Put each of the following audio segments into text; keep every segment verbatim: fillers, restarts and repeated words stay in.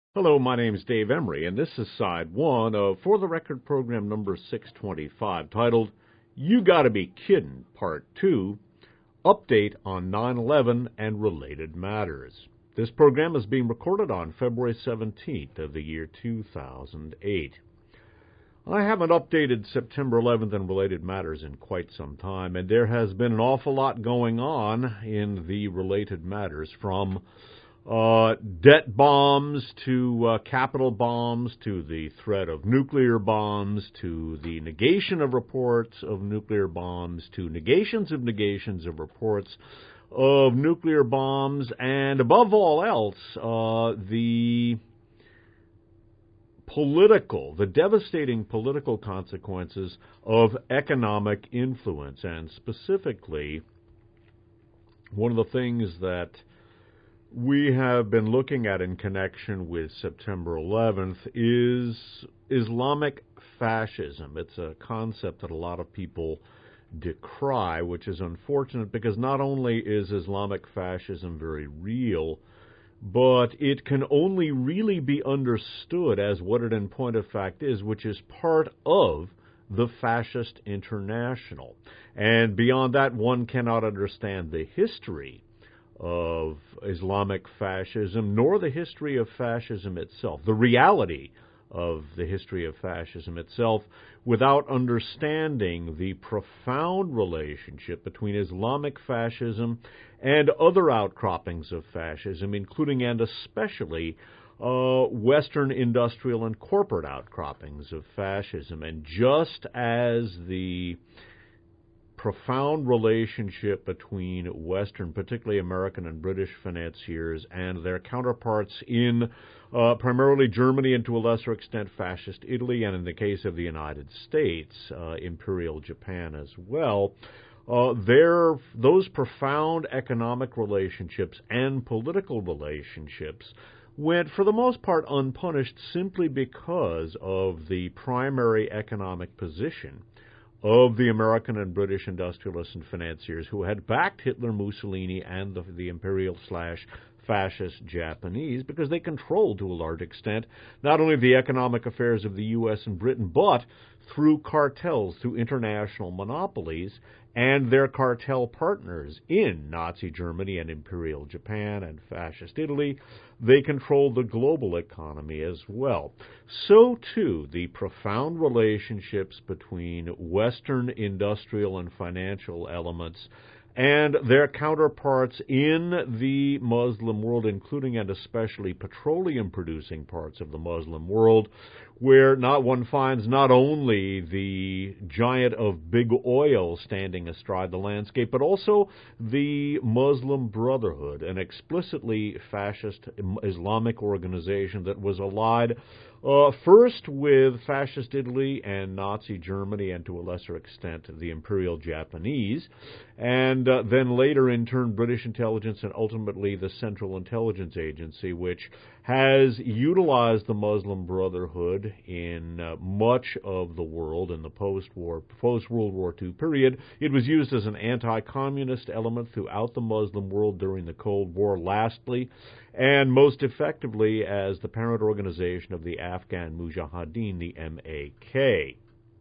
Hello, my name is Dave Emery, and this is side one of For the Record program number six twenty-five, titled You Gotta Be Kiddin', Part two, Update on nine eleven and Related Matters. This program is being recorded on February seventeenth of the year two thousand eight. I haven't updated September eleventh and related matters in quite some time, and there has been an awful lot going on in the related matters, from Uh, debt bombs to uh, capital bombs to the threat of nuclear bombs to the negation of reports of nuclear bombs to negations of negations of reports of nuclear bombs, and above all else, uh, the political, the devastating political consequences of economic influence. And specifically, one of the things that we have been looking at in connection with September eleventh is Islamic fascism. It's a concept that a lot of people decry, which is unfortunate because not only is Islamic fascism very real, but it can only really be understood as what it in point of fact is, which is part of the Fascist International. And beyond that, one cannot understand the history of Islamic fascism, nor the history of fascism itself, the reality of the history of fascism itself, without understanding the profound relationship between Islamic fascism and other outcroppings of fascism, including and especially uh, Western industrial and corporate outcroppings of fascism. And just as the profound relationship between Western, particularly American and British financiers, and their counterparts in uh, primarily Germany and to a lesser extent fascist Italy, and in the case of the United States, uh, Imperial Japan as well. Uh, there, those profound economic relationships and political relationships went, for the most part, unpunished simply because of the primary economic position of the American and British industrialists and financiers who had backed Hitler, Mussolini, and the, the imperial slash fascist Japanese, because they controlled, to a large extent, not only the economic affairs of the U S and Britain, but through cartels, through international monopolies, and their cartel partners in Nazi Germany and Imperial Japan and Fascist Italy, they controlled the global economy as well. So, too, the profound relationships between Western industrial and financial elements and their counterparts in the Muslim world, including and especially petroleum-producing parts of the Muslim world, where not one finds not only the giant of big oil standing astride the landscape, but also the Muslim Brotherhood, an explicitly fascist Islamic organization that was allied uh, first with fascist Italy and Nazi Germany, and to a lesser extent the Imperial Japanese, and uh, then later in turn British intelligence and ultimately the Central Intelligence Agency, which has utilized the Muslim Brotherhood in uh, much of the world in the post-war, post-World War Two period. It was used as an anti-communist element throughout the Muslim world during the Cold War, lastly, and most effectively as the parent organization of the Afghan Mujahideen, the M A K.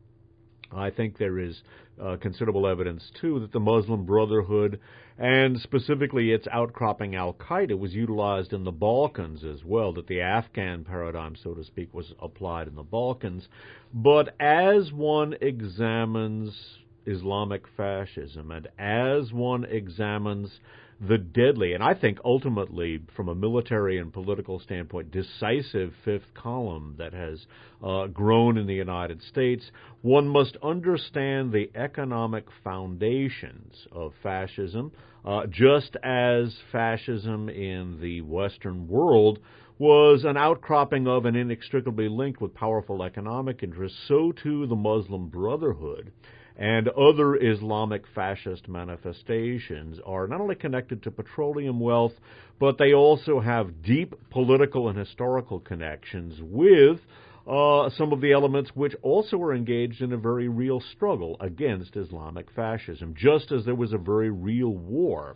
I think there is uh, considerable evidence, too, that the Muslim Brotherhood, and specifically its outcropping Al-Qaeda, was utilized in the Balkans as well, that the Afghan paradigm, so to speak, was applied in the Balkans. But as one examines Islamic fascism, and as one examines the deadly, and I think ultimately, from a military and political standpoint, decisive fifth column that has uh, grown in the United States, one must understand the economic foundations of fascism, uh, just as fascism in the Western world was an outcropping of and inextricably linked with powerful economic interests, so too the Muslim Brotherhood and other Islamic fascist manifestations are not only connected to petroleum wealth, but they also have deep political and historical connections with uh, some of the elements which also are engaged in a very real struggle against Islamic fascism, just as there was a very real war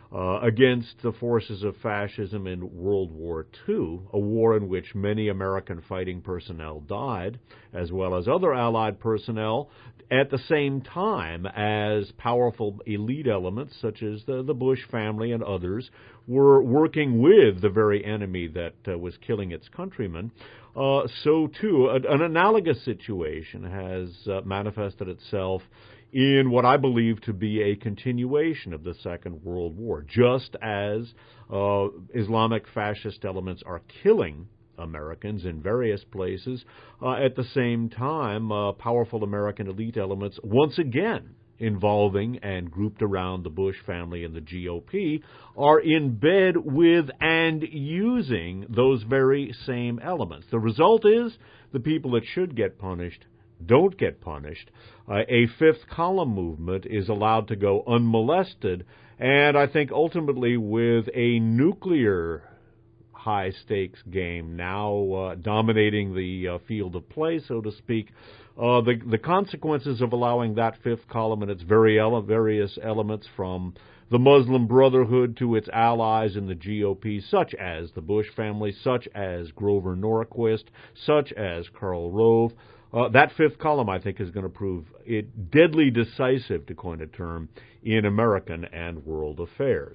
uh, against the forces of fascism in World War Two, a war in which many American fighting personnel died, as well as other Allied personnel, at the same time as powerful elite elements such as the, the Bush family and others were working with the very enemy that uh, was killing its countrymen. Uh, so, too, a, an analogous situation has uh, manifested itself in what I believe to be a continuation of the Second World War. Just as uh, Islamic fascist elements are killing Americans in various places, uh, at the same time, uh, powerful American elite elements once again involving and grouped around the Bush family and the G O P are in bed with and using those very same elements. The result is the people that should get punished don't get punished. Uh, a fifth column movement is allowed to go unmolested, and I think ultimately with a nuclear high-stakes game now uh, dominating the uh, field of play, so to speak, uh, the, the consequences of allowing that fifth column and its very ele- various elements from the Muslim Brotherhood to its allies in the G O P, such as the Bush family, such as Grover Norquist, such as Karl Rove, Uh, that fifth column, I think, is going to prove it deadly decisive, to coin a term, in American and world affairs.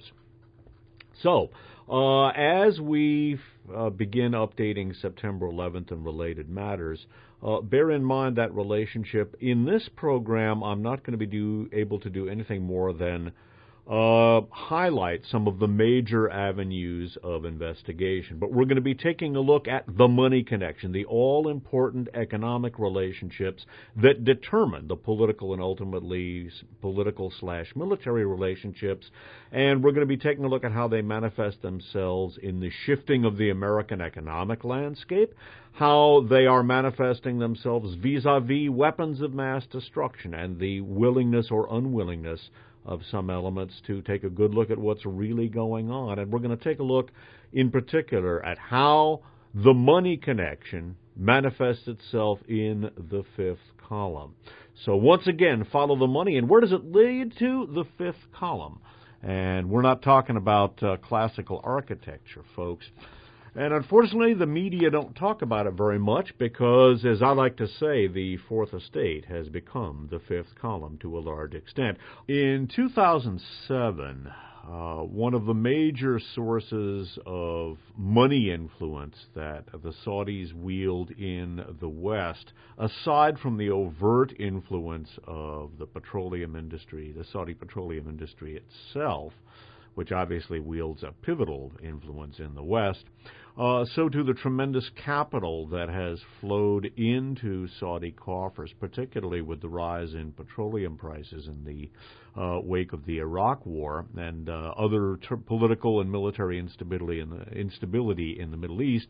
So, uh, as we uh, begin updating September eleventh and related matters, uh, bear in mind that relationship. In this program, I'm not going to be do, able to do anything more than Uh, highlight some of the major avenues of investigation. But we're going to be taking a look at the money connection, the all-important economic relationships that determine the political and ultimately political slash military relationships. And we're going to be taking a look at how they manifest themselves in the shifting of the American economic landscape, how they are manifesting themselves vis-a-vis weapons of mass destruction, and the willingness or unwillingness of some elements to take a good look at what's really going on. And we're going to take a look in particular at how the money connection manifests itself in the fifth column. So once again, follow the money. And where does it lead to? The fifth column. And we're not talking about uh, classical architecture, folks. And unfortunately, the media don't talk about it very much because, as I like to say, the Fourth Estate has become the fifth column to a large extent. In two thousand seven, uh, one of the major sources of money influence that the Saudis wield in the West, aside from the overt influence of the petroleum industry, the Saudi petroleum industry itself, which obviously wields a pivotal influence in the West, uh, so too the tremendous capital that has flowed into Saudi coffers, particularly with the rise in petroleum prices in the uh, wake of the Iraq War and uh, other ter- political and military instability in the, instability in the Middle East.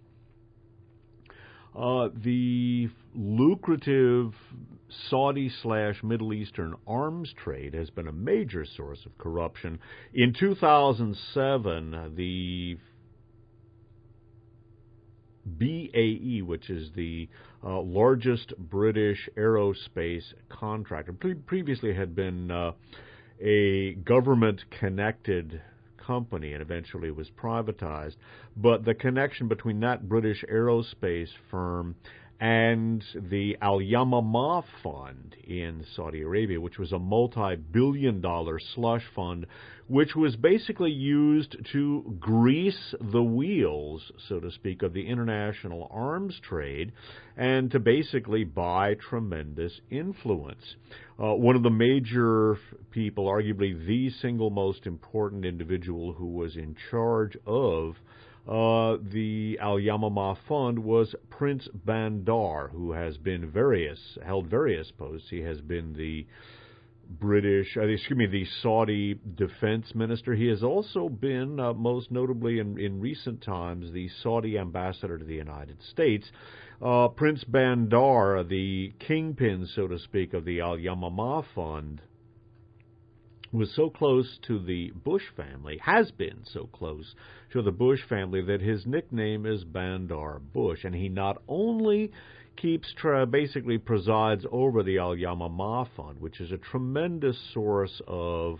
Uh, the lucrative Saudi slash Middle Eastern arms trade has been a major source of corruption. In two thousand seven, the B A E, which is the uh, largest British aerospace contractor, pre- previously had been uh, a government-connected company and eventually was privatized. But the connection between that British aerospace firm and the Al-Yamamah Fund in Saudi Arabia, which was a multi-billion dollar slush fund, which was basically used to grease the wheels, so to speak, of the international arms trade and to basically buy tremendous influence. Uh, one of the major people, arguably the single most important individual who was in charge of Uh, the Al-Yamamah Fund was Prince Bandar, who has been various, held various posts. He has been the British, uh, excuse me, the Saudi defense minister. He has also been, uh, most notably in, in recent times, the Saudi ambassador to the United States. Uh, Prince Bandar, the kingpin, so to speak, of the Al-Yamamah Fund, was so close to the Bush family, has been so close to the Bush family, that his nickname is Bandar Bush. And he not only keeps, tra- basically presides over the Al-Yamamah Fund, which is a tremendous source of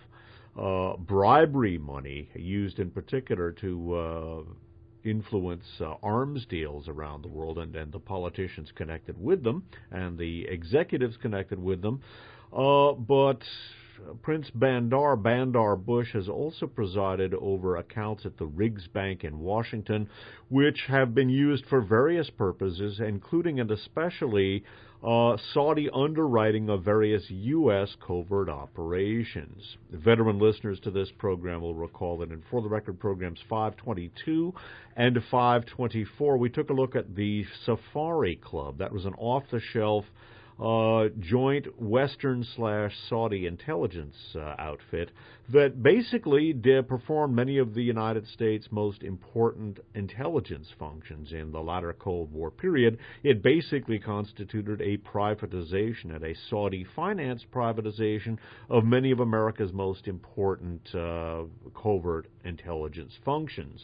uh, bribery money used in particular to uh, influence uh, arms deals around the world, and, and the politicians connected with them and the executives connected with them. Uh, but Prince Bandar, Bandar Bush, has also presided over accounts at the Riggs Bank in Washington, which have been used for various purposes, including and especially uh, Saudi underwriting of various U S covert operations. Veteran listeners to this program will recall that in For the Record programs five twenty-two and five twenty-four, we took a look at the Safari Club. That was an off-the-shelf Uh, joint Western slash Saudi intelligence uh, outfit that basically did perform many of the United States' most important intelligence functions in the latter Cold War period. It basically constituted a privatization and a Saudi financed privatization of many of America's most important uh, covert intelligence functions.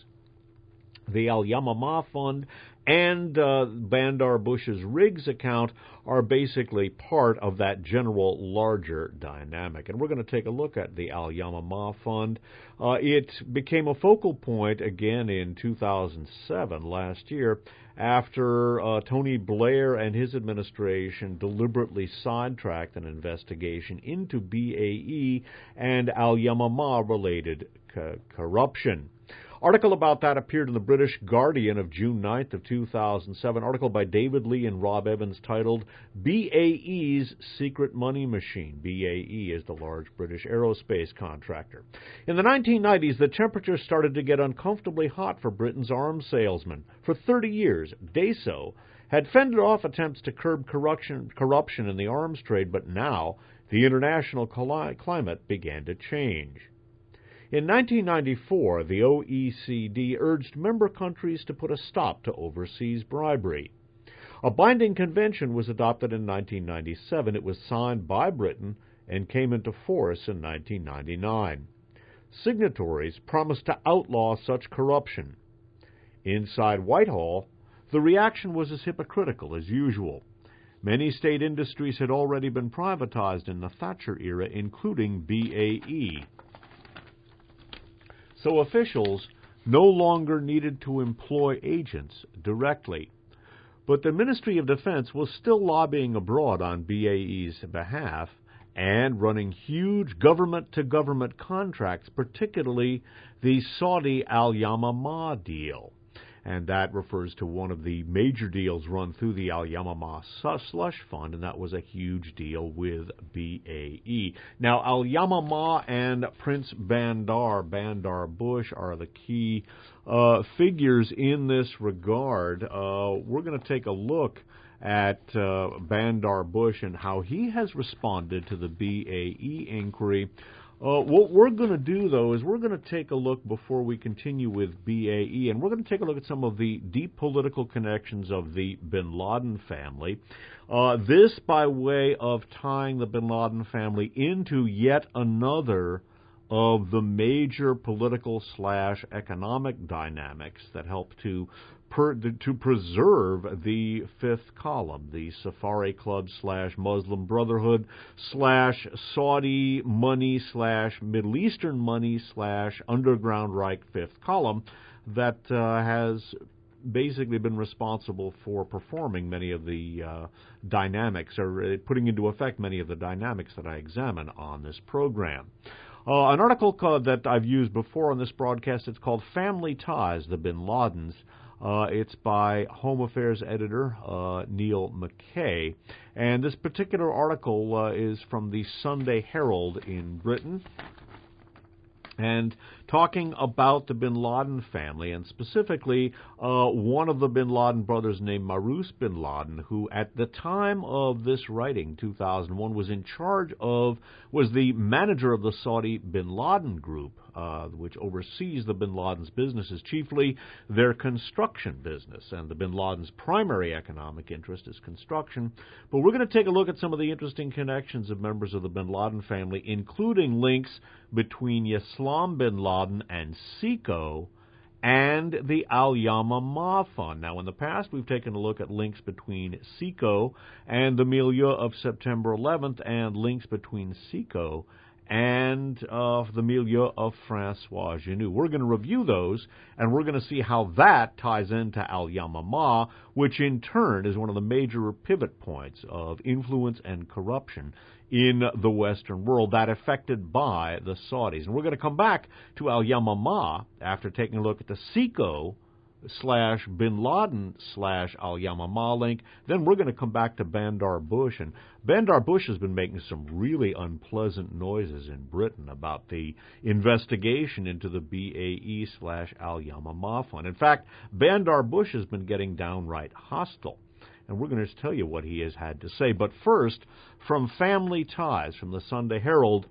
The Al-Yamamah Fund and uh, Bandar Bush's Riggs account are basically part of that general larger dynamic. And we're going to take a look at the Al-Yamamah Fund. Uh, it became a focal point again in two thousand seven, last year, after uh, Tony Blair and his administration deliberately sidetracked an investigation into B A E and Al-Yamamah-related co- corruption. Article about that appeared in the British Guardian of June ninth of two thousand seven. Article by David Lee and Rob Evans titled B A E's Secret Money Machine. B A E is the large British aerospace contractor. In the nineteen nineties, the temperature started to get uncomfortably hot for Britain's arms salesmen. For thirty years, DESO had fended off attempts to curb corruption, corruption in the arms trade, but now the international climate began to change. In nineteen ninety-four, the O E C D urged member countries to put a stop to overseas bribery. A binding convention was adopted in nineteen ninety-seven. It was signed by Britain and came into force in nineteen ninety-nine. Signatories promised to outlaw such corruption. Inside Whitehall, the reaction was as hypocritical as usual. Many state industries had already been privatized in the Thatcher era, including B A E. So officials no longer needed to employ agents directly. But the Ministry of Defense was still lobbying abroad on B A E's behalf and running huge government-to-government contracts, particularly the Saudi Al-Yamamah deal. And that refers to one of the major deals run through the Al-Yamamah slush fund, and that was a huge deal with B A E. Now, Al-Yamamah and Prince Bandar, Bandar Bush, are the key uh, figures in this regard. Uh, we're going to take a look at uh, Bandar Bush and how he has responded to the B A E inquiry. Uh, what we're going to do, though, is we're going to take a look before we continue with B A E, and we're going to take a look at some of the deep political connections of the bin Laden family. Uh, this by way of tying the bin Laden family into yet another of the major political slash economic dynamics that help to per, to preserve the fifth column, the Safari Club slash Muslim Brotherhood slash Saudi money slash Middle Eastern money slash Underground Reich fifth column that uh, has basically been responsible for performing many of the uh, dynamics, or uh, putting into effect many of the dynamics that I examine on this program. Uh, an article called, that I've used before on this broadcast, it's called Family Ties, the Bin Ladens. Uh, it's by Home Affairs editor uh, Neil McKay. And this particular article uh, is from the Sunday Herald in Britain, and talking about the bin Laden family, and specifically uh, one of the bin Laden brothers named Marus bin Laden, who at the time of this writing, two thousand one, was in charge of, was the manager of the Saudi bin Laden group, uh, which oversees the bin Laden's businesses, chiefly their construction business. And the bin Laden's primary economic interest is construction. But we're going to take a look at some of the interesting connections of members of the bin Laden family, including links between Yaslam bin Laden and SECO and the Al-Yamamah Fund. Now, in the past, we've taken a look at links between SECO and the milieu of September eleventh, and links between SECO and uh, the milieu of Francois Genoud. We're going to review those, and we're going to see how that ties into Al-Yamamah, which in turn is one of the major pivot points of influence and corruption in the Western world that affected by the Saudis. And we're going to come back to Al-Yamamah after taking a look at the SECO slash Bin Laden slash Al-Yamamah link. Then we're going to come back to Bandar Bush. And Bandar Bush has been making some really unpleasant noises in Britain about the investigation into the B A E slash Al-Yamamah fund. In fact, Bandar Bush has been getting downright hostile. And we're going to tell you what he has had to say. But first, from Family Ties, from the Sunday Herald,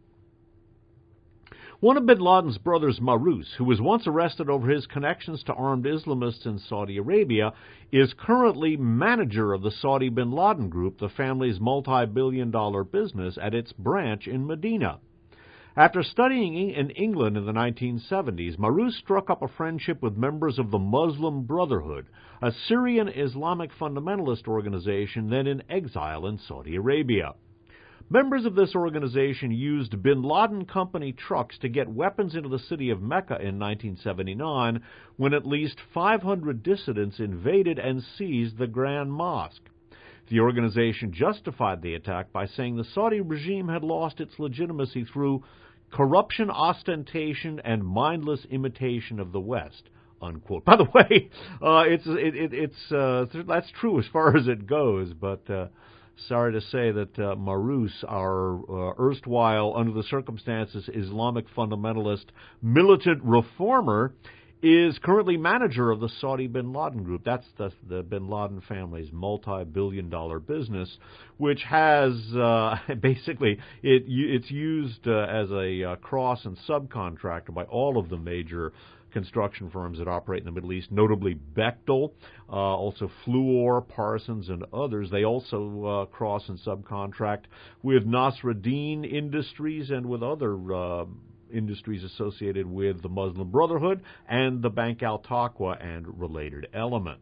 one of bin Laden's brothers, Marous, who was once arrested over his connections to armed Islamists in Saudi Arabia, is currently manager of the Saudi bin Laden Group, the family's multi-billion dollar business, at its branch in Medina. After studying in England in the nineteen seventies, Marous struck up a friendship with members of the Muslim Brotherhood, a Syrian Islamic fundamentalist organization then in exile in Saudi Arabia. Members of this organization used bin Laden Company trucks to get weapons into the city of Mecca in nineteen seventy-nine, when at least five hundred dissidents invaded and seized the Grand Mosque. The organization justified the attack by saying the Saudi regime had lost its legitimacy through corruption, ostentation, and mindless imitation of the West, unquote. By the way, uh, it's it, it, it's uh, that's true as far as it goes, but uh, sorry to say that uh, Marous, our uh, erstwhile, under the circumstances, Islamic fundamentalist militant reformer, is currently manager of the Saudi bin Laden Group. That's the, the bin Laden family's multi-billion dollar business, which has uh, basically, it it's used uh, as a uh, cross and subcontractor by all of the major construction firms that operate in the Middle East, notably Bechtel, uh, also Fluor, Parsons, and others. They also uh, cross and subcontract with Nasruddin Industries and with other uh, industries associated with the Muslim Brotherhood and the Bank Al-Taqwa and related elements.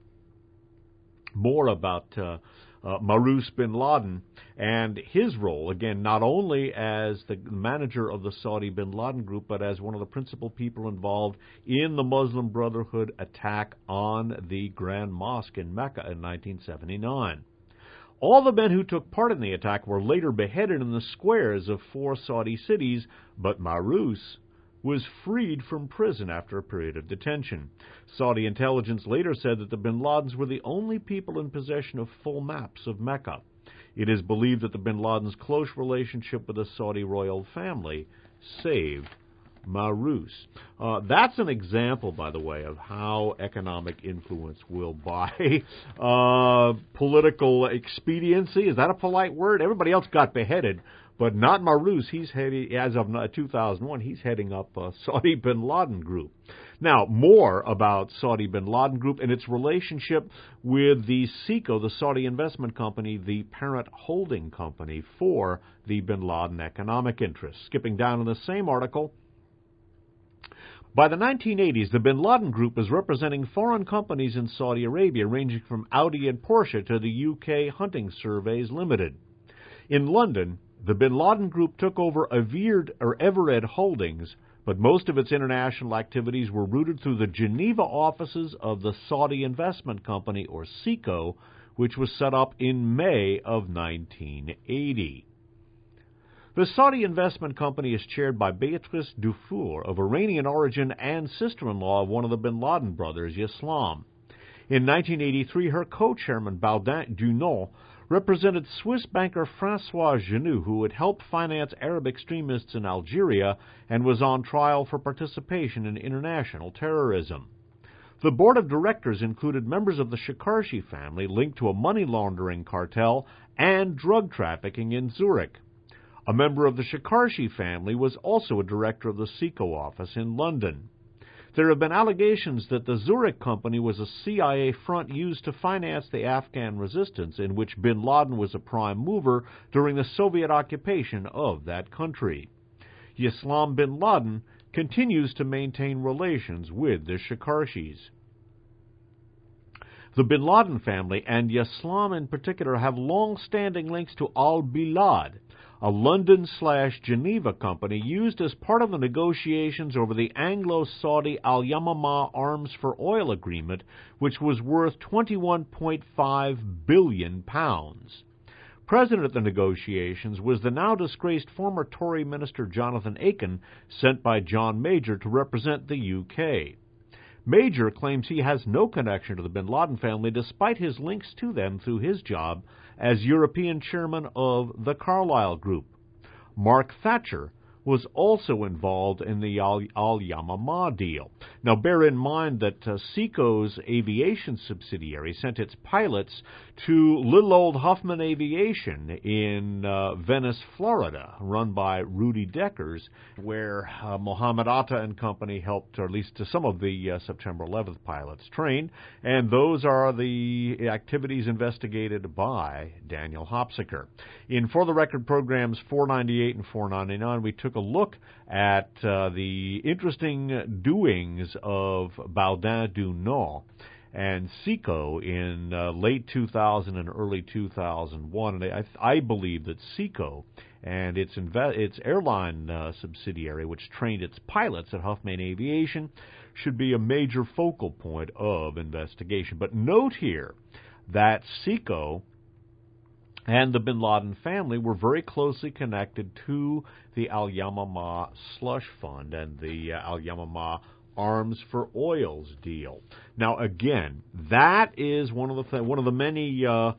More about uh, uh, Marous bin Laden and his role, again, not only as the manager of the Saudi bin Laden Group, but as one of the principal people involved in the Muslim Brotherhood attack on the Grand Mosque in Mecca in nineteen seventy-nine. All the men who took part in the attack were later beheaded in the squares of four Saudi cities, but Marous was freed from prison after a period of detention. Saudi intelligence later said that the bin Ladens were the only people in possession of full maps of Mecca. It is believed that the bin Ladens' close relationship with the Saudi royal family saved Marous. Uh, that's an example, by the way, of how economic influence will buy uh, political expediency. Is that a polite word? Everybody else got beheaded, but not Marous. He's heading, as of two thousand one, he's heading up uh, Saudi bin Laden Group. Now, more about Saudi bin Laden Group and its relationship with the SECO, the Saudi investment company, the parent holding company for the bin Laden economic interests. Skipping down in the same article, by the nineteen eighties, the bin Laden Group was representing foreign companies in Saudi Arabia, ranging from Audi and Porsche to the U K Hunting Surveys Limited. In London, the bin Laden Group took over Avered, or Evered Holdings, but most of its international activities were routed through the Geneva offices of the Saudi Investment Company, or SECO, which was set up in May of nineteen eighty. The Saudi Investment Company is chaired by Beatrice Dufour, of Iranian origin and sister-in-law of one of the bin Laden brothers, Yeslam. In nineteen eighty-three, her co-chairman, Baudin Dunant, represented Swiss banker Francois Genoud, who had helped finance Arab extremists in Algeria and was on trial for participation in international terrorism. The board of directors included members of the Shekarshi family linked to a money laundering cartel and drug trafficking in Zurich. A member of the Shekarshi family was also a director of the SECO office in London. There have been allegations that the Zurich company was a C I A front used to finance the Afghan resistance, in which bin Laden was a prime mover during the Soviet occupation of that country. Yeslam bin Laden continues to maintain relations with the Shekarshis. The bin Laden family, and Yeslam in particular, have long-standing links to Al-Bilad, a London slash Geneva company used as part of the negotiations over the Anglo-Saudi Al-Yamamah Arms for Oil agreement, which was worth twenty-one point five billion pounds. Present at the negotiations was the now disgraced former Tory minister Jonathan Aiken, sent by John Major to represent the U K. Major claims he has no connection to the bin Laden family despite his links to them through his job as European chairman of the Carlyle Group. Mark Thatcher was also involved in the Al-Yamamah deal. Now, bear in mind that uh, Seaco's aviation subsidiary sent its pilots to little old Huffman Aviation in uh, Venice, Florida, run by Rudy Deckers, where uh, Mohammed Atta and company helped, or at least to some of the uh, September eleventh pilots trained, and those are the activities investigated by Daniel Hopsiker. In For the Record programs four ninety-eight and four ninety-nine, we took a look at uh, the interesting doings of Baudin du Nord and Seaco in uh, late two thousand and early two thousand one. And I, I believe that Seaco and its inve- its airline uh, subsidiary, which trained its pilots at Huffman Aviation, should be a major focal point of investigation. But note here that Seaco and the bin Laden family were very closely connected to the Al-Yamamah slush fund and the uh, Al-Yamamah Arms for Oils deal. Now, again, that is one of the th- one of the many uh,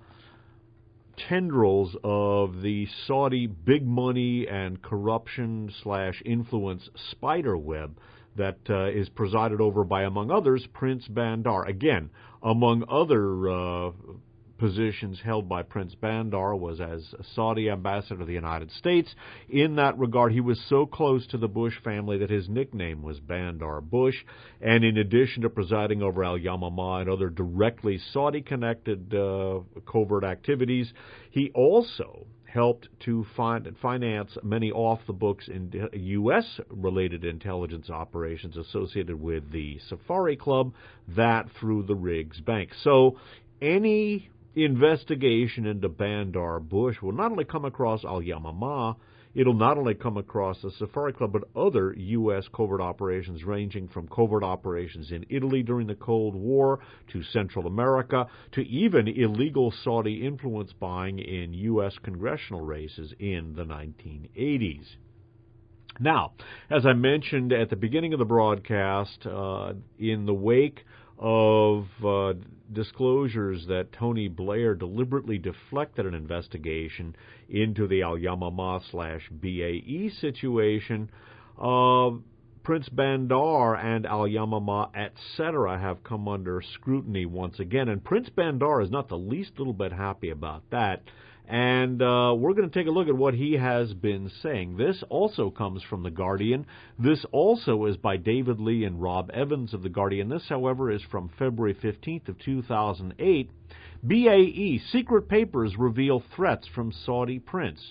tendrils of the Saudi big money and corruption slash influence spider web that uh, is presided over by, among others, Prince Bandar. Again, among other uh, positions held by Prince Bandar was as Saudi ambassador to the United States. In that regard, he was so close to the Bush family that his nickname was Bandar Bush. And in addition to presiding over Al-Yamamah and other directly Saudi-connected uh, covert activities, he also helped to find, finance many off-the-books in U S-related intelligence operations associated with the Safari Club, that through the Riggs Bank. So any investigation into Bandar Bush will not only come across Al-Yamamah, it'll not only come across the Safari Club, but other U S covert operations ranging from covert operations in Italy during the Cold War to Central America to even illegal Saudi influence buying in U S congressional races in the nineteen eighties. Now, as I mentioned at the beginning of the broadcast, uh, in the wake of uh, disclosures that Tony Blair deliberately deflected an investigation into the Al-Yamamah slash B A E situation, uh, Prince Bandar and Al-Yamamah, et cetera, have come under scrutiny once again. And Prince Bandar is not the least little bit happy about that. And uh, we're going to take a look at what he has been saying. This also comes from The Guardian. This also is by David Lee and Rob Evans of The Guardian. This, however, is from February fifteenth of two thousand eight. B A E, secret papers reveal threats from Saudi prince.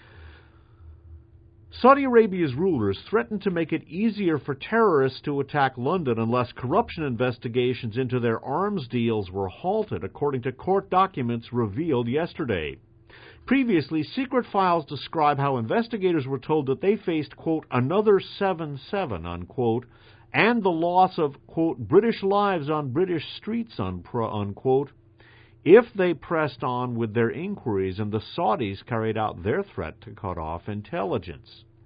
Saudi Arabia's rulers threatened to make it easier for terrorists to attack London unless corruption investigations into their arms deals were halted, according to court documents revealed yesterday. Previously, secret files describe how investigators were told that they faced, quote, another seven seven, unquote, and the loss of, quote, British lives on British streets, unquote, if they pressed on with their inquiries and the Saudis carried out their threat to cut off intelligence.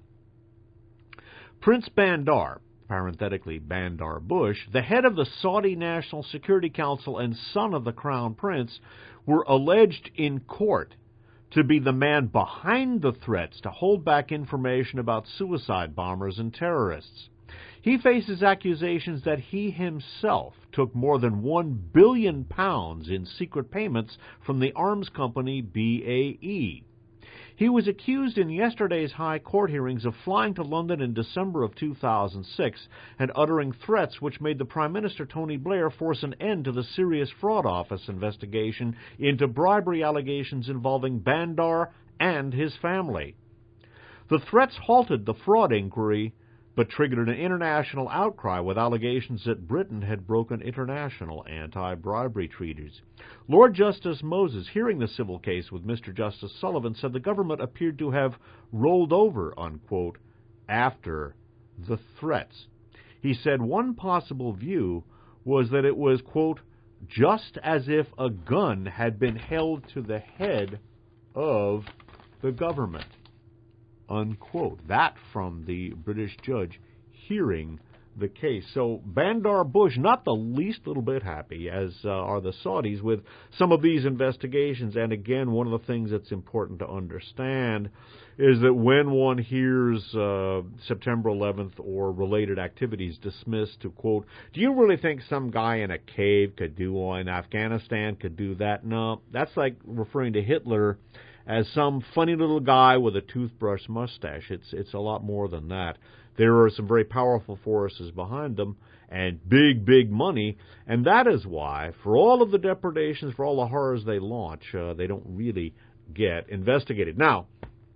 Prince Bandar, parenthetically Bandar Bush, the head of the Saudi National Security Council and son of the Crown Prince, were alleged in court to be the man behind the threats to hold back information about suicide bombers and terrorists. He faces accusations that he himself took more than one billion pounds in secret payments from the arms company B A E. He was accused in yesterday's high court hearings of flying to London in December of two thousand six and uttering threats which made the Prime Minister Tony Blair force an end to the Serious Fraud Office investigation into bribery allegations involving Bandar and his family. The threats halted the fraud inquiry but triggered an international outcry with allegations that Britain had broken international anti-bribery treaties. Lord Justice Moses, hearing the civil case with Mister Justice Sullivan, said the government appeared to have rolled over, unquote, after the threats. He said one possible view was that it was, quote, just as if a gun had been held to the head of the government, unquote. That from the British judge hearing the case. So Bandar Bush, not the least little bit happy, as uh, are the Saudis, with some of these investigations. And again, one of the things that's important to understand is that when one hears uh, September eleventh or related activities dismissed to, quote, do you really think some guy in a cave could do one in Afghanistan could do that? No, that's like referring to Hitler as some funny little guy with a toothbrush mustache. It's it's a lot more than that. There are some very powerful forces behind them and big, big money, and that is why, for all of the depredations, for all the horrors they launch, uh, they don't really get investigated. Now,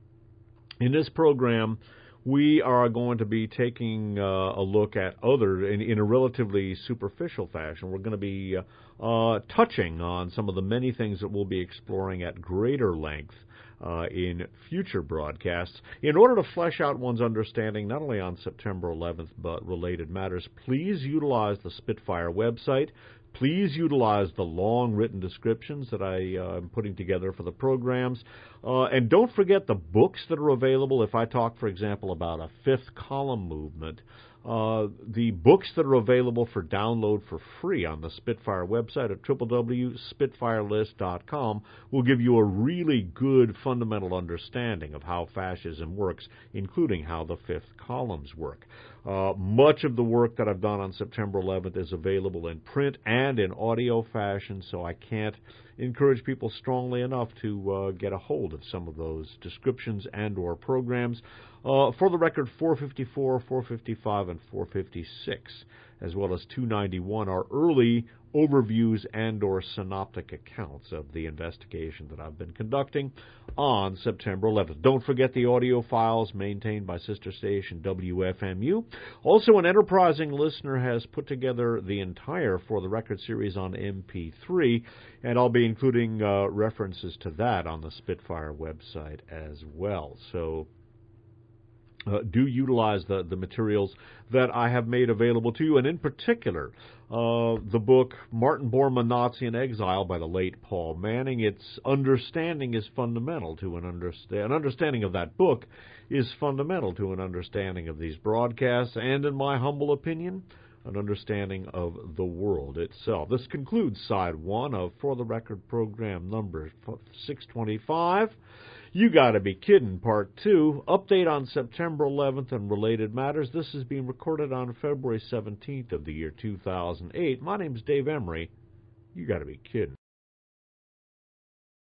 in this program, we are going to be taking uh, a look at other, in, in a relatively superficial fashion. We're going to be uh, uh, touching on some of the many things that we'll be exploring at greater length uh, in future broadcasts. In order to flesh out one's understanding, not only on September eleventh, but related matters, please utilize the Spitfire website. Please utilize the long written descriptions that I uh, am putting together for the programs. Uh, and don't forget the books that are available. If I talk, for example, about a fifth column movement, uh, the books that are available for download for free on the Spitfire website at w w w dot spitfire list dot com will give you a really good fundamental understanding of how fascism works, including how the fifth columns work. Uh, much of the work that I've done on September eleventh is available in print and in audio fashion, so I can't encourage people strongly enough to uh, get a hold of some of those descriptions and or programs. Uh, for the record, four fifty-four, four fifty-five, and four fifty-six, as well as two ninety-one, are early overviews and or synoptic accounts of the investigation that I've been conducting on September eleventh. Don't forget the audio files maintained by sister station W F M U. Also, an enterprising listener has put together the entire For the Record series on M P three, and I'll be including uh, references to that on the Spitfire website as well. So Uh, do utilize the, the materials that I have made available to you, and in particular, uh, the book Martin Bormann, Nazi in Exile by the late Paul Manning. Its understanding is fundamental to an, understa- an understanding of that book is fundamental to an understanding of these broadcasts, and in my humble opinion, an understanding of the world itself. This concludes side one of For the Record program number six twenty-five. You Gotta Be Kiddin', Part two, update on September eleventh and related matters. This is being recorded on February seventeenth of the year two thousand eight. My name's Dave Emery. You gotta be kidding.